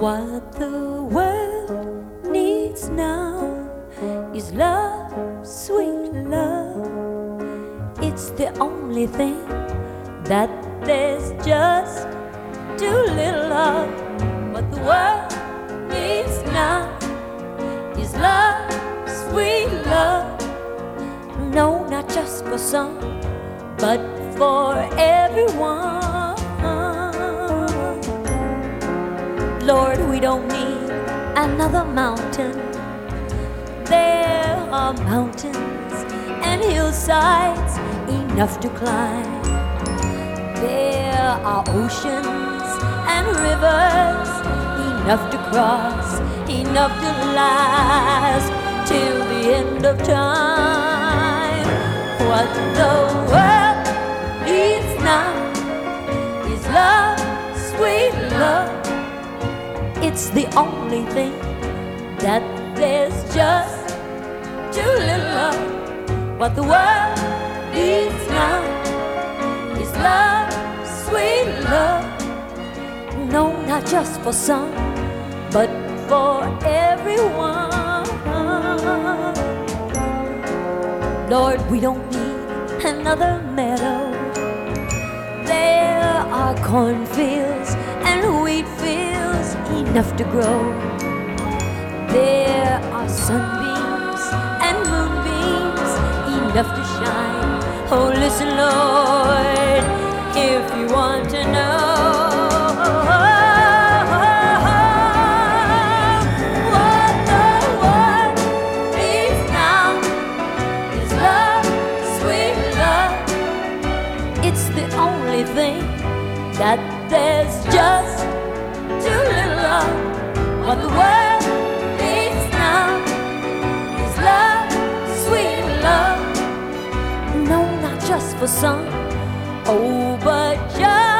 What the world needs now is love, sweet love. It's the only thing that there's just too little of. What the world needs now is love, sweet love. No, not just for some, but for everyone. Lord, we don't need another mountain. There are mountains and hillsides enough to climb. There are oceans and rivers enough to cross, enough to last till the end of time. What the world needs now is love, sweet love. It's the only thing that there's just too little of. What the world needs now is love, sweet love. No, not just for some, but for everyone. Lord, we don't need another meadow. There are cornfields and wheat fields enough to grow. There are sunbeams and moonbeams enough to shine. Oh, listen, Lord, if you want to know what the world needs now is love, sweet love. It's the only thing that there's just too little of. What the world needs now is love, sweet love. No, not just for some, oh, but just